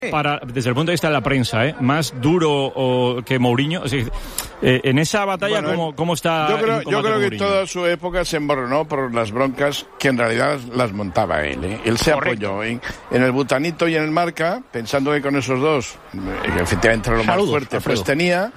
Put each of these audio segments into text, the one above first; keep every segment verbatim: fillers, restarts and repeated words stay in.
para, desde el punto de vista de la prensa, ¿eh? Más duro o, que Mourinho. O sea, eh, en esa batalla, bueno, ¿cómo, cómo está? Yo creo, yo creo que toda su su época se emborronó por las broncas que en realidad las, las montaba él. ¿eh? Él se Correcto. apoyó en, en el Butanito y en el Marca, pensando que con esos dos, que efectivamente era lo más Saludos, fuerte, Alfredo. pues tenía,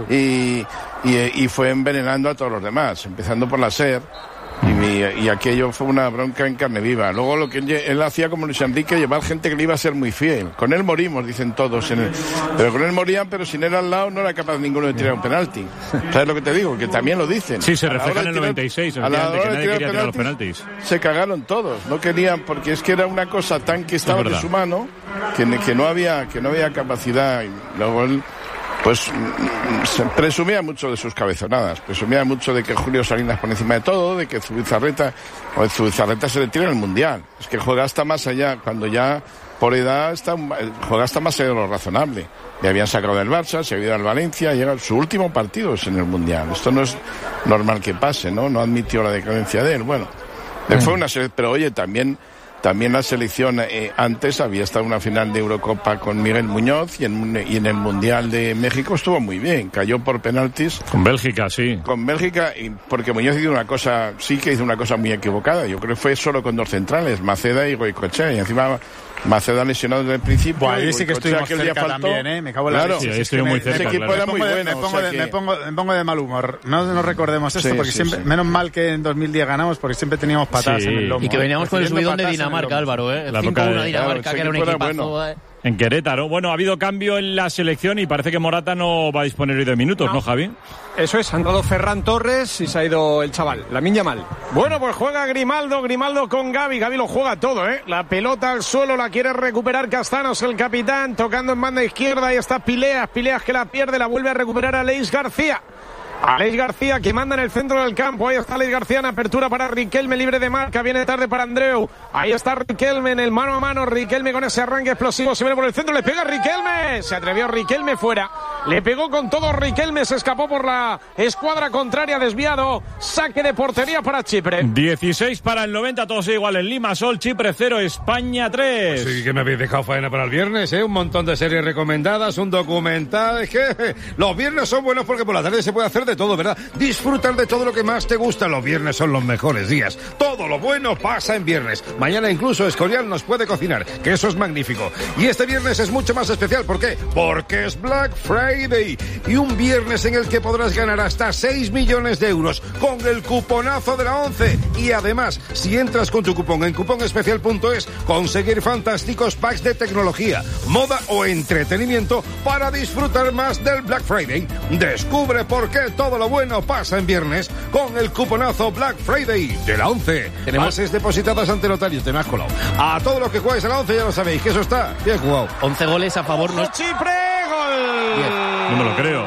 y, y, y fue envenenando a todos los demás, empezando por la SER. Y, mi, y aquello fue una bronca en carne viva. Luego lo que él, él hacía como Luis Enrique, llevar gente que le iba a ser muy fiel. Con él morimos, dicen todos. En el, pero con él morían, pero sin él al lado no era capaz ninguno de tirar un penalti. ¿Sabes lo que te digo? Que también lo dicen. Sí, se refleja en el noventa y seis, a la hora de que nadie quería tirar los penaltis. Se cagaron todos, no querían, porque es que era una cosa tan que estaba de su mano, que, que, no había, que no había capacidad. Y luego él... Pues se presumía mucho de sus cabezonadas, presumía mucho de que Julio Salinas por encima de todo, de que Zubizarreta, o Zubizarreta se le tira en el Mundial. Es que juega hasta más allá, cuando ya por edad está, juega hasta más allá de lo razonable. Le habían sacado del Barça, se había ido al Valencia, llega su último partido es en el Mundial. Esto no es normal que pase, ¿no? No admitió la decadencia de él. Bueno, mm. fue una selección, pero oye, también... También la selección eh, antes había estado en una final de Eurocopa con Miguel Muñoz y en, y en el Mundial de México estuvo muy bien, cayó por penaltis. Con Bélgica, sí. Con Bélgica, y porque Muñoz hizo una cosa, sí que hizo una cosa muy equivocada. Yo creo que fue solo con dos centrales, Maceda y Goicoechea, y encima Maceda lesionado desde el principio. Bueno, ahí sí que estuvimos cerca también, ¿eh? Me cago en la claro, leche. Sí, estuvo muy cerca. Ese equipo claro. era muy bueno. Me pongo, de, que... me, pongo, me pongo de mal humor. No nos recordemos esto, sí, porque sí, siempre, sí. menos mal que en dos mil diez ganamos, porque siempre teníamos patadas sí. en el lomo. Y que veníamos ¿eh? con el subidón de Dinamarca, Álvaro, ¿eh? La cinco uno de... Dinamarca, claro, que era un equipo equipazo. era bueno. eh. En Querétaro. Bueno, ha habido cambio en la selección y parece que Morata no va a disponer hoy de minutos, ¿no, ¿no Javi? Eso es, ha entrado Ferran Torres y se ha ido el chaval, Lamine Yamal. Bueno, pues juega Grimaldo, Grimaldo con Gavi, Gavi lo juega todo, ¿eh? La pelota al suelo, la quiere recuperar Castanos, el capitán, tocando en banda izquierda, ahí está Pileas, Pileas que la pierde, la vuelve a recuperar Aleix García. Aleix García que manda en el centro del campo. Ahí está Aleix García en apertura para Riquelme, libre de marca, viene tarde para Andreu. Ahí está Riquelme en el mano a mano. Riquelme con ese arranque explosivo, se viene por el centro, le pega Riquelme, se atrevió Riquelme fuera, le pegó con todo Riquelme, se escapó por la escuadra contraria, desviado, saque de portería para Chipre. dieciséis para el noventa, todos iguales. Lima Sol, Chipre cero, España tres. Sí, que me habéis dejado faena para el viernes, ¿eh? Un montón de series recomendadas, un documental. Es que los viernes son buenos porque por la tarde se puede hacer de todo, ¿verdad? Disfrutar de todo lo que más te gusta. Los viernes son los mejores días. Todo lo bueno pasa en viernes. Mañana incluso Escorial nos puede cocinar, que eso es magnífico. Y este viernes es mucho más especial. ¿Por qué? Porque es Black Friday. Y un viernes en el que podrás ganar hasta seis millones de euros con el cuponazo de la once. Y además, si entras con tu cupón en cupón especial punto es, conseguir fantásticos packs de tecnología, moda o entretenimiento para disfrutar más del Black Friday. Descubre por qué todo lo bueno pasa en viernes con el cuponazo Black Friday de la once. Tenemos bases depositadas ante notario, te me has colado. A todos los que juegues a la once ya lo sabéis, que eso está bien jugado. once goles a favor. No... Chipre, gol. No me lo creo.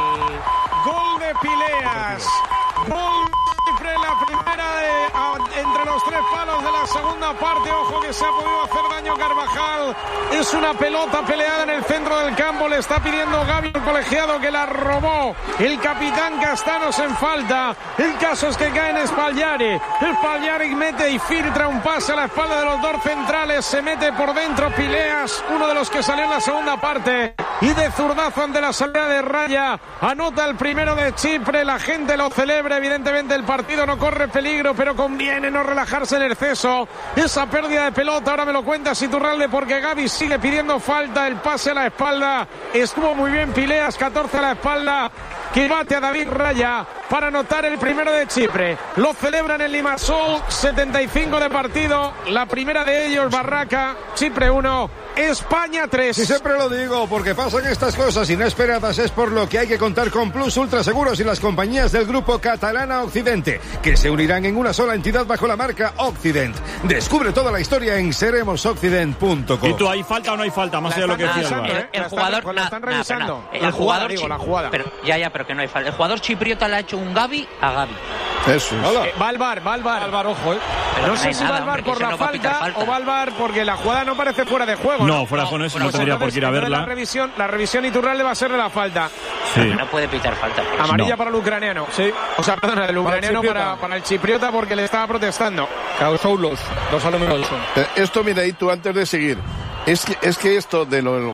Gol de Pileas. Gol de Chipre, la primera de, a, entre los tres palos de la segunda parte. Ojo que se ha podido hacer daño Carvajal. Es una pelota peleada en el centro del campo. Le está pidiendo Gavi al colegiado que la robó el capitán Castanos en falta. El caso es que cae en Spagliari. Spagliari mete y filtra un pase a la espalda de los dos centrales. Se mete por dentro Pileas, uno de los que salió en la segunda parte. Y de zurdazo ante la salida de raya. Anota el primero de Chipre. La gente lo celebra. Evidentemente el partido no corre peligro, pero conviene no relajarse en exceso. Esa pérdida de pelota, ahora me lo cuenta Iturralde, porque Gavi sigue pidiendo falta. El pase a la espalda. Estuvo muy bien Pileas, catorce a la espalda, que bate a David Raya para anotar el primero de Chipre. Lo celebran en Limassol, setenta y cinco de partido. La primera de ellos, Barraca. Chipre uno, España tres. Y siempre lo digo, porque pasan estas cosas inesperadas, es por lo que hay que contar con Plus Ultra Seguros y las compañías del grupo Catalana Occidente, que se unirán en una sola entidad bajo la marca Occident. Descubre toda la historia en seremos occident punto com. ¿Y tú, hay falta o no hay falta? Más allá de lo que decía revisando, el ¿eh? El La jugador están, la están na, revisando. na, na, La el jugada, jugador digo, la jugada. Pero ya, ya, pero que no hay falta. El jugador chipriota le ha hecho un Gavi a Gavi. Eso es. Eh, va al bar, va al bar. Va al bar, ojo, eh. Pero no no sé hay si nada, va al bar hombre, por que la eso no va a pitar falta, falta. o va al bar porque la jugada no parece fuera de juego. No, No, fuera de juego no es, fuera no de tendría Entonces, por qué ir a entonces verla. La revisión, la revisión Iturralde va a ser de la falta. Sí. No puede pitar falta. por eso. Amarilla No. para el ucraniano. Sí. O sea, perdona, del ucraniano para, para el chipriota porque le estaba protestando. Causoulos, dos alumnos. Eh, Esto, mira, y tú antes de seguir, Es que, es que esto de lo